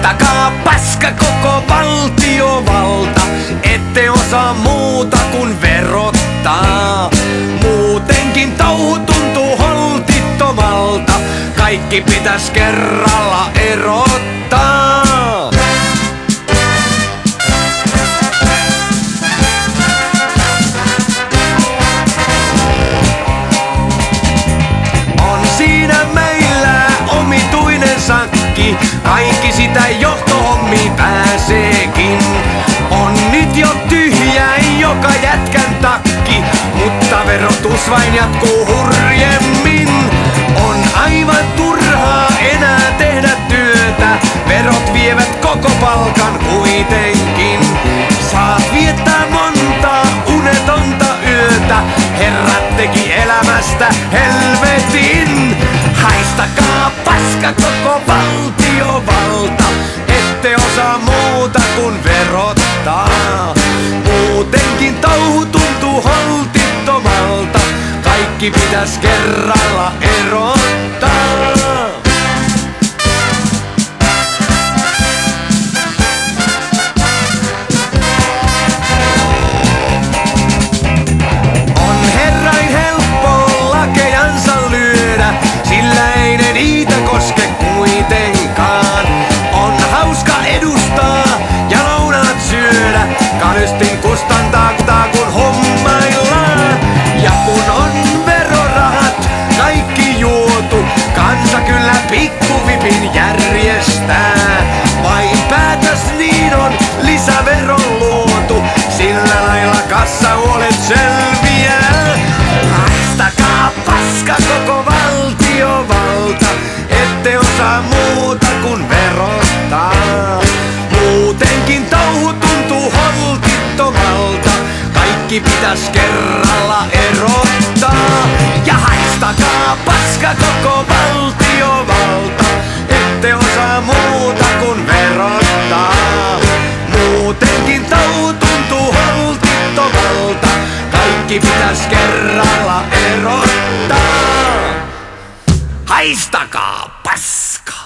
Haistakaa paska koko valtiovalta, ette osaa muuta kuin verottaa. Muutenkin touhu tuntuu holtittomalta, kaikki pitäis kerralla erottaa. Kaikki sitä johtohommiin pääseekin. On nyt jo tyhjä joka jätkän takki, mutta verotus vain jatkuu hurjemmin. On aivan turhaa enää tehdä työtä, verot vievät koko palkan kuitenkin. Saat viettää monta unetonta yötä, herrat teki elämästä helvetin. Haistakaa paska koko valtiovalta, ette osaa muuta kuin verottaa. Muutenkin touhu tuntuu holtittomalta, kaikki pitäis kerralla erottaa. Kannustin kustantaa kun hommaillaan. Ja kun on verorahat kaikki juotu, kansa kyllä pikkuvipin järjestää. Vain päätös niin on lisäveron luotu, sillä lailla kassahuolet selviää. Haistakaa paska koko valtiovalta, ette osaa muuta kuin verottaa. Muutenkin touhu tuntuu holtittomalta, kaikki pitäis kerralla erottaa. Ja haistakaa paska koko valtiovalta, ette osaa muuta kuin verottaa. Muutenkin touhu tuntuu holtittomalta, kaikki pitäis kerralla erottaa. Haistakaa paska!